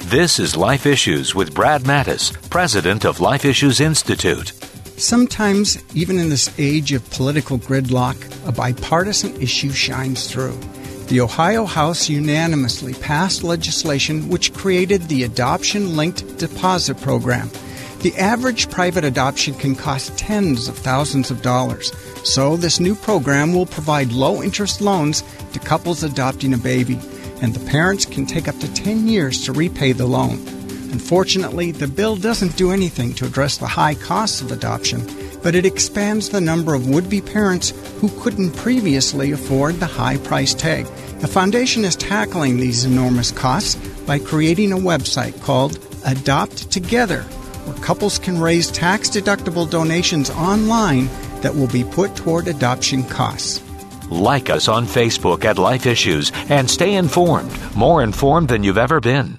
This is Life Issues with Brad Mattis, president of Life Issues Institute. Sometimes, even in this age of political gridlock, a bipartisan issue shines through. The Ohio House unanimously passed legislation which created the Adoption-Linked Deposit Program. The average private adoption can cost tens of thousands of dollars. So this new program will provide low-interest loans to couples adopting a baby, and the parents can take up to 10 years to repay the loan. Unfortunately, the bill doesn't do anything to address the high costs of adoption, but it expands the number of would-be parents who couldn't previously afford the high price tag. The foundation is tackling these enormous costs by creating a website called Adopt Together, where couples can raise tax-deductible donations online that will be put toward adoption costs. Like us on Facebook at Life Issues and stay informed, more informed than you've ever been.